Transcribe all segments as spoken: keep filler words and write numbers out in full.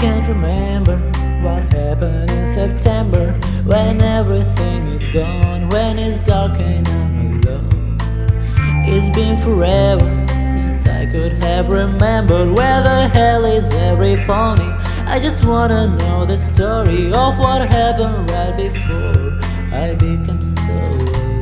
can't remember what happened in September, when everything is gone, when it's dark and I'm alone. It's been forever since I could have remembered where the hell is every pony. I just wanna know the story of what happened right before I became so alone.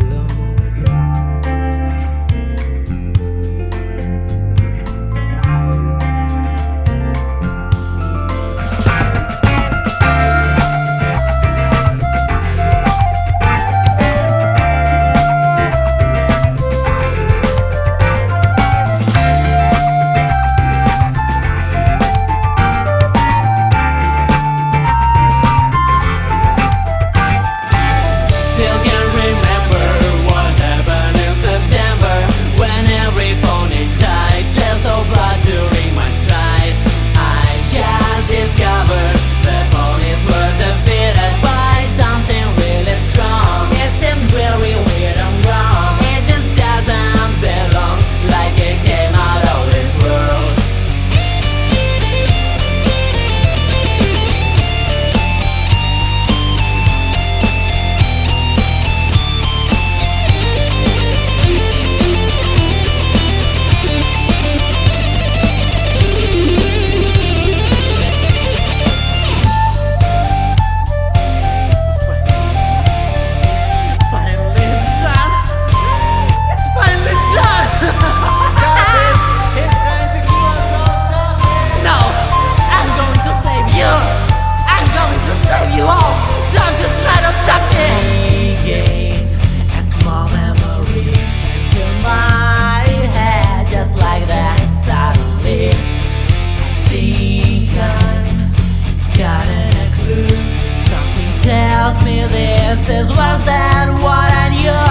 This is worse than what I knew.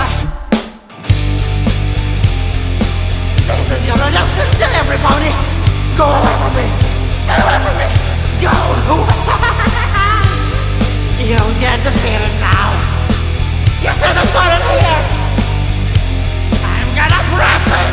This is your redemption to everybody. Go away from me. Stay away from me. Go. You get defeated now. You see this button here? I'm gonna press it.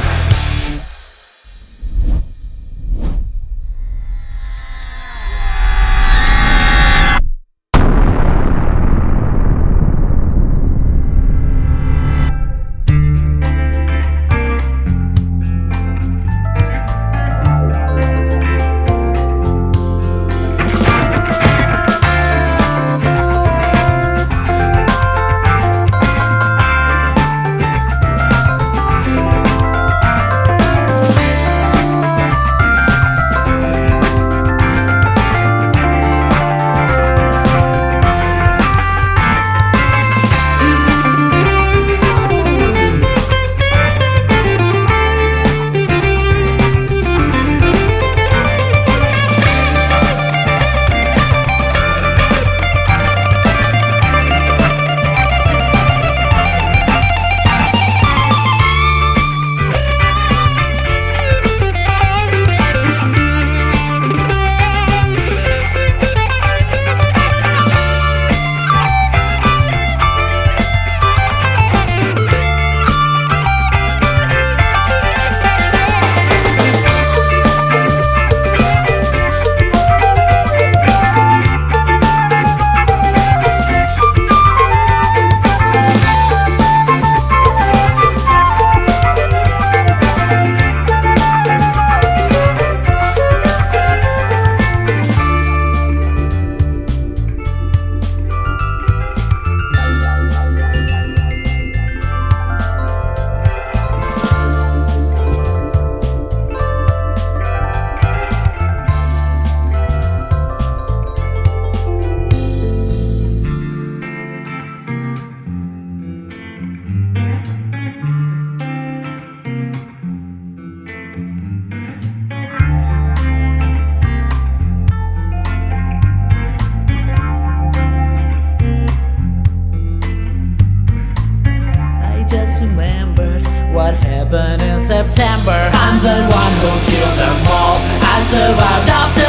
what happened in September. I'm the one who killed them all. I survived after